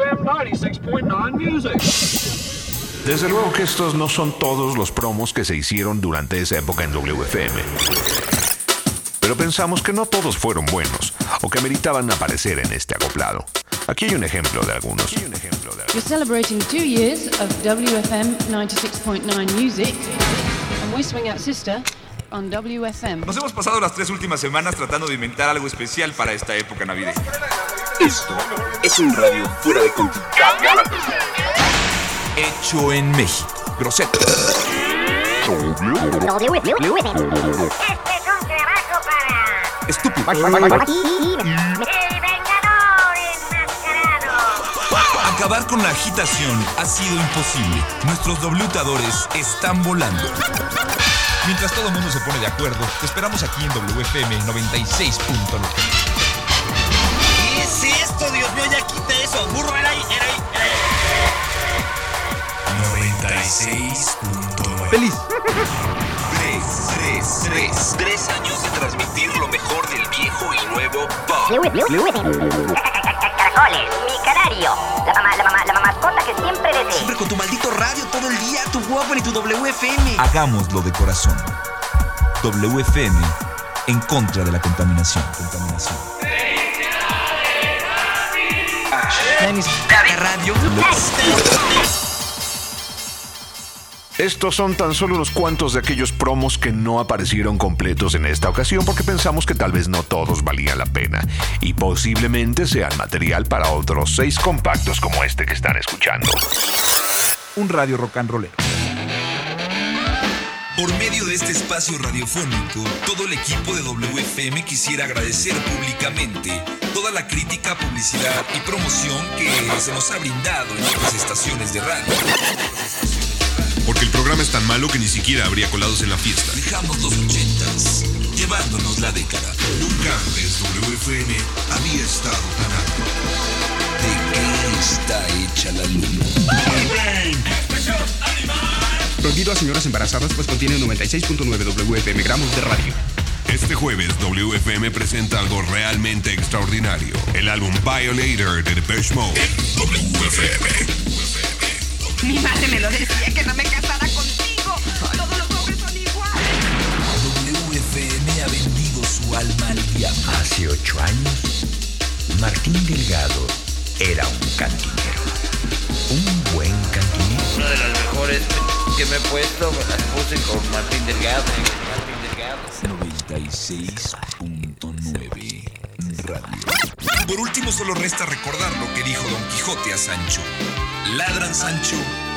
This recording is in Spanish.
WFM 96.9 Music. Desde luego que estos no son todos los promos que se hicieron durante esa época en WFM. Pero pensamos que no todos fueron buenos o que meritaban aparecer en este acoplado. Aquí hay un ejemplo de algunos. You're celebrating 2 years of WFM 96.9 Music, and we swing out sister on WFM. Nos hemos pasado las 3 últimas semanas tratando de inventar algo especial para esta época navideña. Esto es un radio fuera de control. Hecho en México. Grosero. Este es un trabajo para... Estúpido. El Vengador enmascarado. Acabar con la agitación ha sido imposible. Nuestros doblutadores están volando. Mientras todo el mundo se pone de acuerdo, te esperamos aquí en WFM 96.9. ¿Qué es esto? Dios mío, ya quita eso. Burro, era ahí. 96.9. ¡Feliz! 3 años de transmitir lo mejor del viejo y nuevo pop. Caracoles, mi canario. La mascota que siempre deseé. Siempre con tu maldito radio todo el día, tu Walkman y tu WFM. Hagámoslo de corazón. WFM en contra de la contaminación. Radio. Estos son tan solo unos cuantos de aquellos promos que no aparecieron completos en esta ocasión porque pensamos que tal vez no todos valían la pena y posiblemente sean material para otros 6 compactos como este que están escuchando. Un radio rock and rollero. Por medio de este espacio radiofónico, todo el equipo de WFM quisiera agradecer públicamente toda la crítica, publicidad y promoción que se nos ha brindado en otras estaciones de radio. Porque el programa es tan malo que ni siquiera habría colados en la fiesta. Dejamos los 80s, llevándonos la década. Nunca antes WFM había estado tan alto. ¿De qué está hecha la luna? Prohibido a señoras embarazadas, pues contiene 96.9 WFM gramos de radio. Este jueves WFM presenta algo realmente extraordinario. El álbum Violator de Depeche Mode. WFM. Mi madre me lo decía, que no me casara contigo. Todos los hombres son iguales. WFM ha vendido su alma al diablo. Hace 8 años, Martín Delgado era un cantinero. Un buen cantinero. Una de las mejores que me he puesto, me las puse con Martín Delgado. 96.9 Radio. Por último, solo resta recordar lo que dijo Don Quijote a Sancho. Ladran, Sancho,